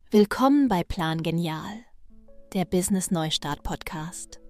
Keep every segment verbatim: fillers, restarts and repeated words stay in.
Willkommen bei Plan Genial, der Business Neustart Podcast.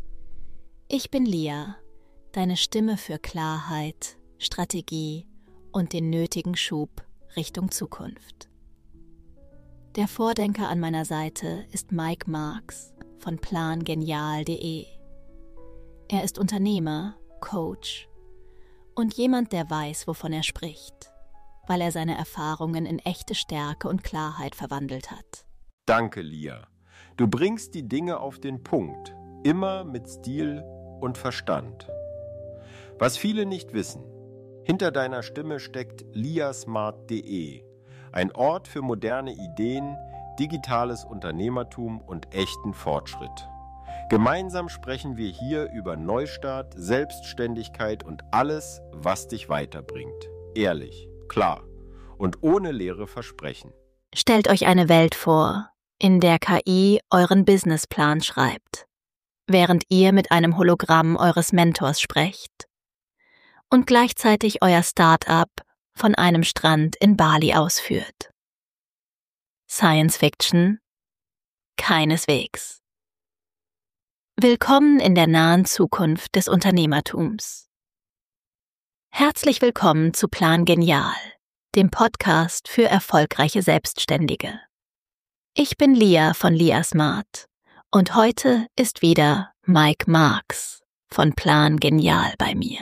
Ich bin Lia, deine Stimme für Klarheit, Strategie und den nötigen Schub Richtung Zukunft. Der Vordenker an meiner Seite ist Mike Marks von plan genial punkt de. Er ist Unternehmer, Coach und jemand, der weiß, wovon er spricht, weil er seine Erfahrungen in echte Stärke und Klarheit verwandelt hat. Danke, Lia. Du bringst die Dinge auf den Punkt, immer mit Stil und Verstand. Was viele nicht wissen, hinter deiner Stimme steckt liasmart punkt de, ein Ort für moderne Ideen, digitales Unternehmertum und echten Fortschritt. Gemeinsam sprechen wir hier über Neustart, Selbstständigkeit und alles, was dich weiterbringt. Ehrlich, klar und ohne leere Versprechen. Stellt euch eine Welt vor, in der K I euren Businessplan schreibt, während ihr mit einem Hologramm eures Mentors sprecht und gleichzeitig euer Start-up von einem Strand in Bali ausführt. Science Fiction? Keineswegs. Willkommen in der nahen Zukunft des Unternehmertums. Herzlich willkommen zu Plan Genial, dem Podcast für erfolgreiche Selbstständige. Ich bin Lia von liasmart und heute ist wieder Mike Marks von Plan Genial bei mir.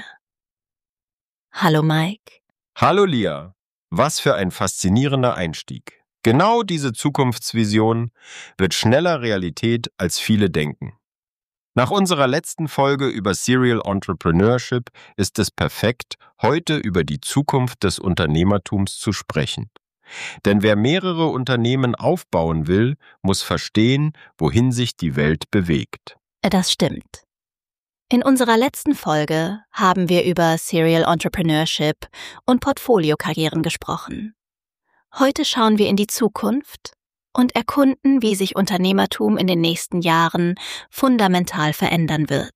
Hallo Mike. Hallo Lia, was für ein faszinierender Einstieg. Genau diese Zukunftsvision wird schneller Realität, als viele denken. Nach unserer letzten Folge über Serial Entrepreneurship ist es perfekt, heute über die Zukunft des Unternehmertums zu sprechen. Denn wer mehrere Unternehmen aufbauen will, muss verstehen, wohin sich die Welt bewegt. Das stimmt. In unserer letzten Folge haben wir über Serial Entrepreneurship und Portfoliokarrieren gesprochen. Heute schauen wir in die Zukunft und erkunden, wie sich Unternehmertum in den nächsten Jahren fundamental verändern wird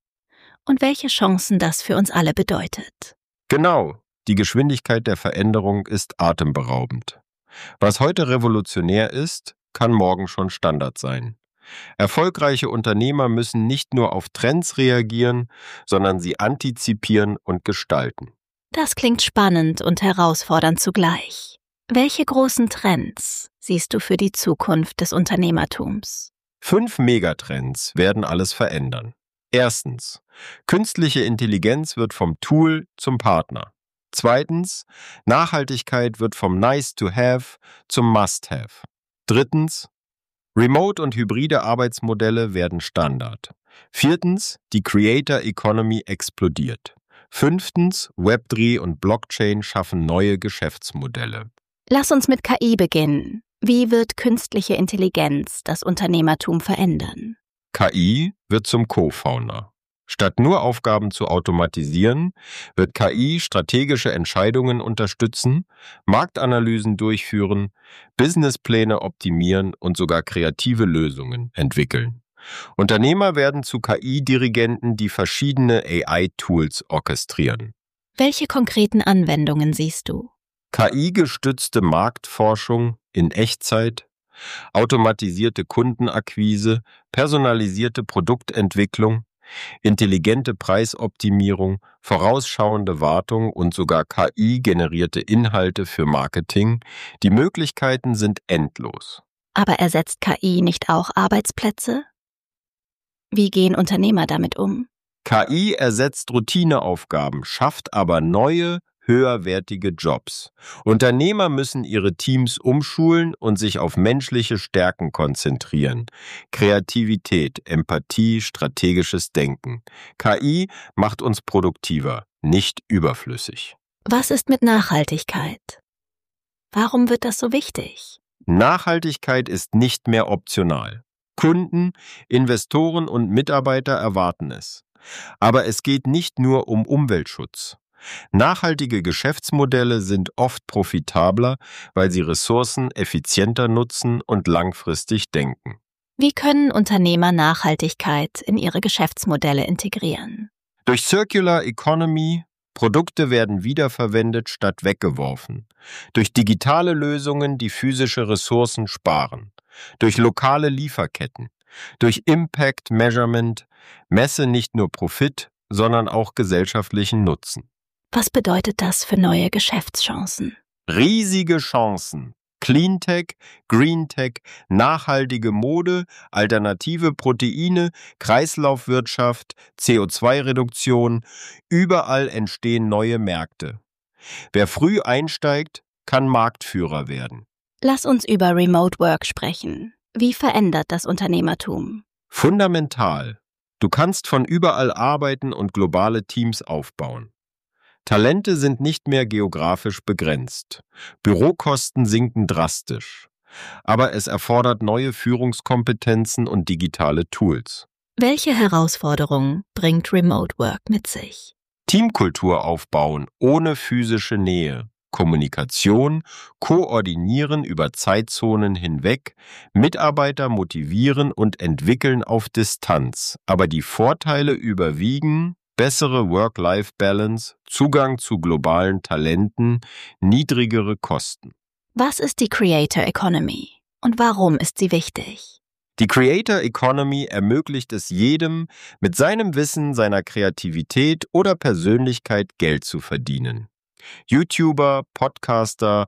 und welche Chancen das für uns alle bedeutet. Genau, die Geschwindigkeit der Veränderung ist atemberaubend. Was heute revolutionär ist, kann morgen schon Standard sein. Erfolgreiche Unternehmer müssen nicht nur auf Trends reagieren, sondern sie antizipieren und gestalten. Das klingt spannend und herausfordernd zugleich. Welche großen Trends siehst du für die Zukunft des Unternehmertums? Fünf Megatrends werden alles verändern. Erstens, künstliche Intelligenz wird vom Tool zum Partner. Zweitens, Nachhaltigkeit wird vom Nice-to-have zum Must-have. Drittens, Remote- und hybride Arbeitsmodelle werden Standard. Viertens, die Creator Economy explodiert. Fünftens, Web drei und Blockchain schaffen neue Geschäftsmodelle. Lass uns mit K I beginnen. Wie wird künstliche Intelligenz das Unternehmertum verändern? K I wird zum Co-Founder. Statt nur Aufgaben zu automatisieren, wird K I strategische Entscheidungen unterstützen, Marktanalysen durchführen, Businesspläne optimieren und sogar kreative Lösungen entwickeln. Unternehmer werden zu K I-Dirigenten, die verschiedene A I-Tools orchestrieren. Welche konkreten Anwendungen siehst du? K I-gestützte Marktforschung in Echtzeit, automatisierte Kundenakquise, personalisierte Produktentwicklung, intelligente Preisoptimierung, vorausschauende Wartung und sogar K I-generierte Inhalte für Marketing. Die Möglichkeiten sind endlos. Aber ersetzt K I nicht auch Arbeitsplätze? Wie gehen Unternehmer damit um? K I ersetzt Routineaufgaben, schafft aber neue, höherwertige Jobs. Unternehmer müssen ihre Teams umschulen und sich auf menschliche Stärken konzentrieren. Kreativität, Empathie, strategisches Denken. K I macht uns produktiver, nicht überflüssig. Was ist mit Nachhaltigkeit? Warum wird das so wichtig? Nachhaltigkeit ist nicht mehr optional. Kunden, Investoren und Mitarbeiter erwarten es. Aber es geht nicht nur um Umweltschutz. Nachhaltige Geschäftsmodelle sind oft profitabler, weil sie Ressourcen effizienter nutzen und langfristig denken. Wie können Unternehmer Nachhaltigkeit in ihre Geschäftsmodelle integrieren? Durch Circular Economy, Produkte werden wiederverwendet statt weggeworfen. Durch digitale Lösungen, die physische Ressourcen sparen. Durch lokale Lieferketten. Durch Impact Measurement messe nicht nur Profit, sondern auch gesellschaftlichen Nutzen. Was bedeutet das für neue Geschäftschancen? Riesige Chancen. Cleantech, Greentech, nachhaltige Mode, alternative Proteine, Kreislaufwirtschaft, C O zwei Reduktion, überall entstehen neue Märkte. Wer früh einsteigt, kann Marktführer werden. Lass uns über Remote Work sprechen. Wie verändert das Unternehmertum? Fundamental. Du kannst von überall arbeiten und globale Teams aufbauen. Talente sind nicht mehr geografisch begrenzt. Bürokosten sinken drastisch. Aber es erfordert neue Führungskompetenzen und digitale Tools. Welche Herausforderungen bringt Remote Work mit sich? Teamkultur aufbauen ohne physische Nähe. Kommunikation, koordinieren über Zeitzonen hinweg, Mitarbeiter motivieren und entwickeln auf Distanz. Aber die Vorteile überwiegen: bessere Work-Life-Balance, Zugang zu globalen Talenten, niedrigere Kosten. Was ist die Creator Economy und warum ist sie wichtig? Die Creator Economy ermöglicht es jedem, mit seinem Wissen, seiner Kreativität oder Persönlichkeit Geld zu verdienen. YouTuber, Podcaster,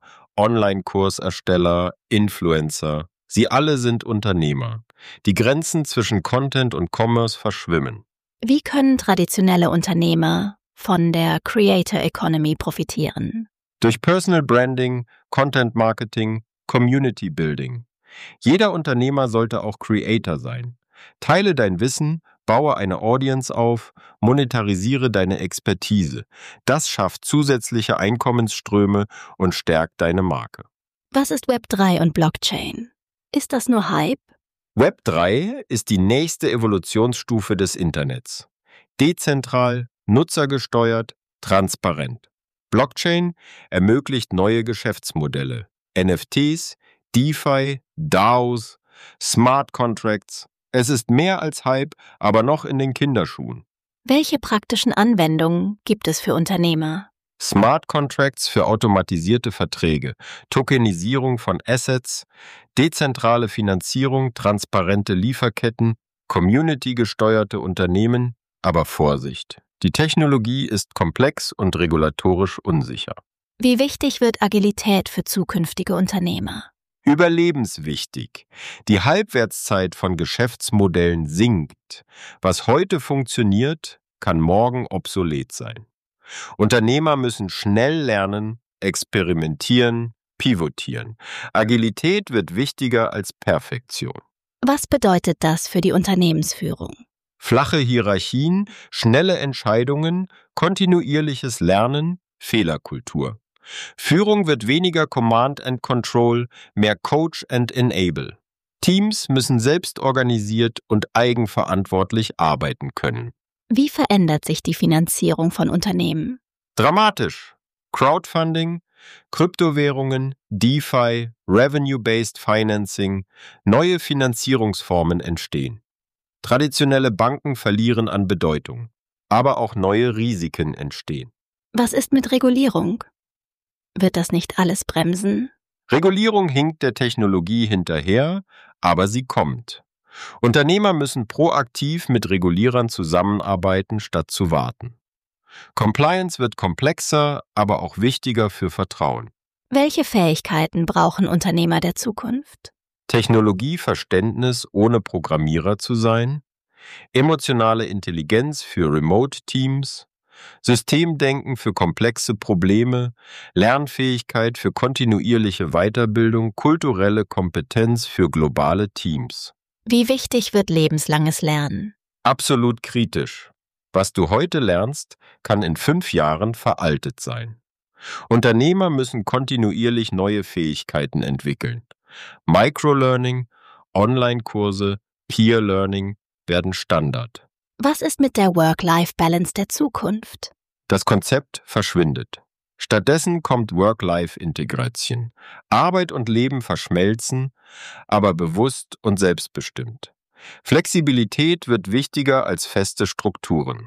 Online-Kursersteller, Influencer, sie alle sind Unternehmer. Die Grenzen zwischen Content und Commerce verschwimmen. Wie können traditionelle Unternehmer von der Creator Economy profitieren? Durch Personal Branding, Content Marketing, Community Building. Jeder Unternehmer sollte auch Creator sein. Teile dein Wissen, baue eine Audience auf, monetarisiere deine Expertise. Das schafft zusätzliche Einkommensströme und stärkt deine Marke. Was ist Web drei und Blockchain? Ist das nur Hype? Web drei ist die nächste Evolutionsstufe des Internets. Dezentral, nutzergesteuert, transparent. Blockchain ermöglicht neue Geschäftsmodelle. N F Ts, DeFi, DAOs, Smart Contracts. Es ist mehr als Hype, aber noch in den Kinderschuhen. Welche praktischen Anwendungen gibt es für Unternehmer? Smart Contracts für automatisierte Verträge, Tokenisierung von Assets, dezentrale Finanzierung, transparente Lieferketten, community-gesteuerte Unternehmen, aber Vorsicht. Die Technologie ist komplex und regulatorisch unsicher. Wie wichtig wird Agilität für zukünftige Unternehmer? Überlebenswichtig. Die Halbwertszeit von Geschäftsmodellen sinkt. Was heute funktioniert, kann morgen obsolet sein. Unternehmer müssen schnell lernen, experimentieren, pivotieren. Agilität wird wichtiger als Perfektion. Was bedeutet das für die Unternehmensführung? Flache Hierarchien, schnelle Entscheidungen, kontinuierliches Lernen, Fehlerkultur. Führung wird weniger Command and Control, mehr Coach and Enable. Teams müssen selbst organisiert und eigenverantwortlich arbeiten können. Wie verändert sich die Finanzierung von Unternehmen? Dramatisch. Crowdfunding, Kryptowährungen, DeFi, Revenue-Based Financing, neue Finanzierungsformen entstehen. Traditionelle Banken verlieren an Bedeutung, aber auch neue Risiken entstehen. Was ist mit Regulierung? Wird das nicht alles bremsen? Regulierung hinkt der Technologie hinterher, aber sie kommt. Unternehmer müssen proaktiv mit Regulierern zusammenarbeiten, statt zu warten. Compliance wird komplexer, aber auch wichtiger für Vertrauen. Welche Fähigkeiten brauchen Unternehmer der Zukunft? Technologieverständnis, ohne Programmierer zu sein, emotionale Intelligenz für Remote-Teams, Systemdenken für komplexe Probleme, Lernfähigkeit für kontinuierliche Weiterbildung, kulturelle Kompetenz für globale Teams. Wie wichtig wird lebenslanges Lernen? Absolut kritisch. Was du heute lernst, kann in fünf Jahren veraltet sein. Unternehmer müssen kontinuierlich neue Fähigkeiten entwickeln. Microlearning, Online-Kurse, Peer-Learning werden Standard. Was ist mit der Work-Life-Balance der Zukunft? Das Konzept verschwindet. Stattdessen kommt Work-Life-Integration. Arbeit und Leben verschmelzen, aber bewusst und selbstbestimmt. Flexibilität wird wichtiger als feste Strukturen.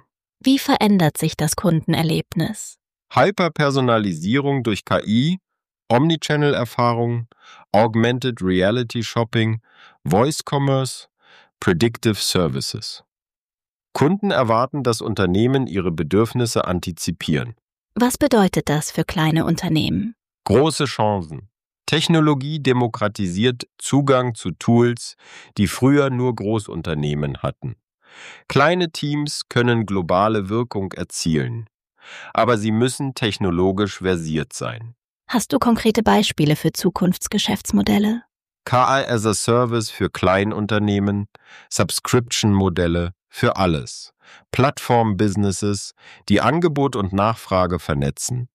Wie verändert sich das Kundenerlebnis? Hyperpersonalisierung durch K I, Omnichannel-Erfahrung, Augmented Reality Shopping, Voice Commerce, Predictive Services. Kunden erwarten, dass Unternehmen ihre Bedürfnisse antizipieren. Was bedeutet das für kleine Unternehmen? Große Chancen. Technologie demokratisiert Zugang zu Tools, die früher nur Großunternehmen hatten. Kleine Teams können globale Wirkung erzielen, aber sie müssen technologisch versiert sein. Hast du konkrete Beispiele für Zukunftsgeschäftsmodelle? K I as a Service für Kleinunternehmen, Subscription-Modelle für alles, Plattform-Businesses, die Angebot und Nachfrage vernetzen,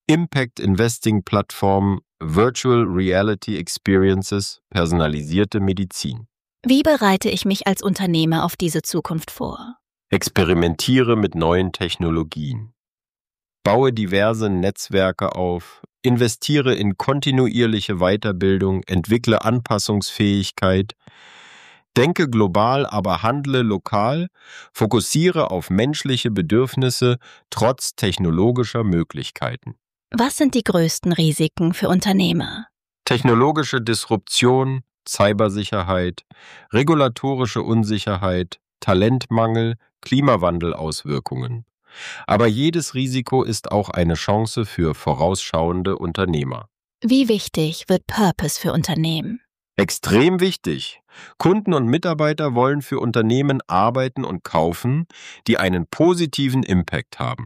Impact-Investing-Plattformen, Virtual Reality Experiences, personalisierte Medizin. Wie bereite ich mich als Unternehmer auf diese Zukunft vor? Experimentiere mit neuen Technologien. Baue diverse Netzwerke auf, investiere in kontinuierliche Weiterbildung, entwickle Anpassungsfähigkeit. Denke global, aber handle lokal, fokussiere auf menschliche Bedürfnisse trotz technologischer Möglichkeiten. Was sind die größten Risiken für Unternehmer? Technologische Disruption, Cybersicherheit, regulatorische Unsicherheit, Talentmangel, Klimawandelauswirkungen. Aber jedes Risiko ist auch eine Chance für vorausschauende Unternehmer. Wie wichtig wird Purpose für Unternehmen? Extrem wichtig. Kunden und Mitarbeiter wollen für Unternehmen arbeiten und kaufen, die einen positiven Impact haben.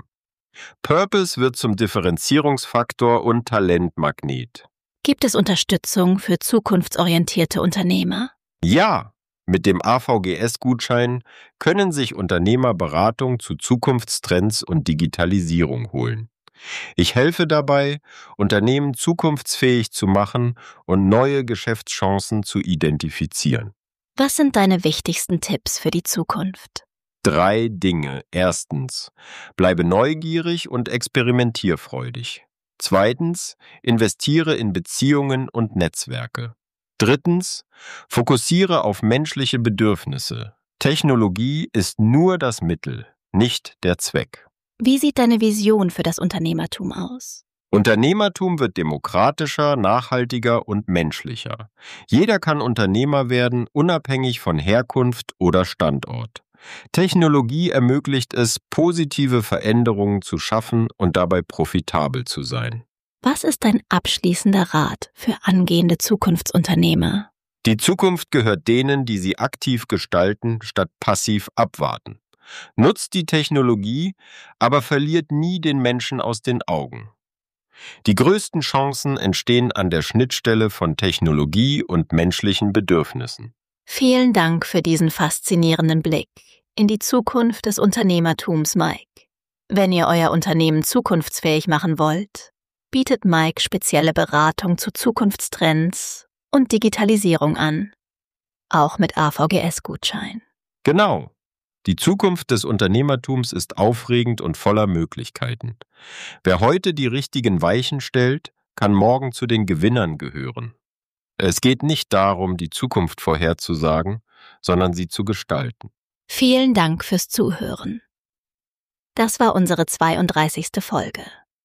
Purpose wird zum Differenzierungsfaktor und Talentmagnet. Gibt es Unterstützung für zukunftsorientierte Unternehmer? Ja, mit dem A V G S-Gutschein können sich Unternehmer Beratung zu Zukunftstrends und Digitalisierung holen. Ich helfe dabei, Unternehmen zukunftsfähig zu machen und neue Geschäftschancen zu identifizieren. Was sind deine wichtigsten Tipps für die Zukunft? Drei Dinge. Erstens, bleibe neugierig und experimentierfreudig. Zweitens, investiere in Beziehungen und Netzwerke. Drittens, fokussiere auf menschliche Bedürfnisse. Technologie ist nur das Mittel, nicht der Zweck. Wie sieht deine Vision für das Unternehmertum aus? Unternehmertum wird demokratischer, nachhaltiger und menschlicher. Jeder kann Unternehmer werden, unabhängig von Herkunft oder Standort. Technologie ermöglicht es, positive Veränderungen zu schaffen und dabei profitabel zu sein. Was ist dein abschließender Rat für angehende Zukunftsunternehmer? Die Zukunft gehört denen, die sie aktiv gestalten, statt passiv abwarten. Nutzt die Technologie, aber verliert nie den Menschen aus den Augen. Die größten Chancen entstehen an der Schnittstelle von Technologie und menschlichen Bedürfnissen. Vielen Dank für diesen faszinierenden Blick in die Zukunft des Unternehmertums, Mike. Wenn ihr euer Unternehmen zukunftsfähig machen wollt, bietet Mike spezielle Beratung zu Zukunftstrends und Digitalisierung an. Auch mit A V G S-Gutschein. Genau. Die Zukunft des Unternehmertums ist aufregend und voller Möglichkeiten. Wer heute die richtigen Weichen stellt, kann morgen zu den Gewinnern gehören. Es geht nicht darum, die Zukunft vorherzusagen, sondern sie zu gestalten. Vielen Dank fürs Zuhören. Das war unsere zweiunddreißigste Folge.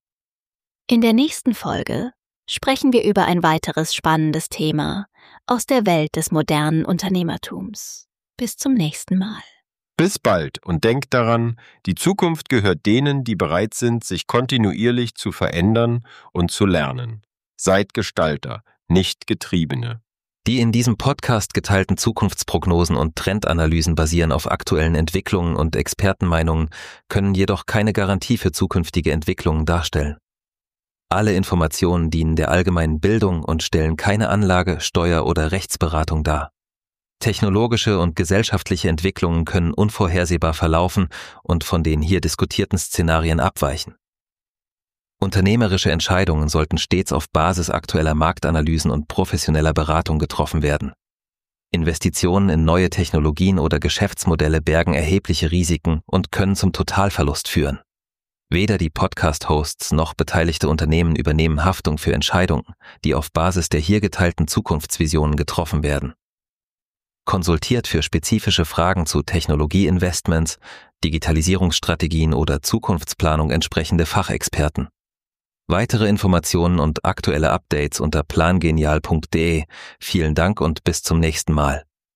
In der nächsten Folge sprechen wir über ein weiteres spannendes Thema aus der Welt des modernen Unternehmertums. Bis zum nächsten Mal. Bis bald und denkt daran, die Zukunft gehört denen, die bereit sind, sich kontinuierlich zu verändern und zu lernen. Seid Gestalter, nicht Getriebene. Die in diesem Podcast geteilten Zukunftsprognosen und Trendanalysen basieren auf aktuellen Entwicklungen und Expertenmeinungen, können jedoch keine Garantie für zukünftige Entwicklungen darstellen. Alle Informationen dienen der allgemeinen Bildung und stellen keine Anlage-, Steuer- oder Rechtsberatung dar. Technologische und gesellschaftliche Entwicklungen können unvorhersehbar verlaufen und von den hier diskutierten Szenarien abweichen. Unternehmerische Entscheidungen sollten stets auf Basis aktueller Marktanalysen und professioneller Beratung getroffen werden. Investitionen in neue Technologien oder Geschäftsmodelle bergen erhebliche Risiken und können zum Totalverlust führen. Weder die Podcast-Hosts noch beteiligte Unternehmen übernehmen Haftung für Entscheidungen, die auf Basis der hier geteilten Zukunftsvisionen getroffen werden. Konsultiert für spezifische Fragen zu Technologieinvestments, Digitalisierungsstrategien oder Zukunftsplanung entsprechende Fachexperten. Weitere Informationen und aktuelle Updates unter plangenial punkt de. Vielen Dank und bis zum nächsten Mal.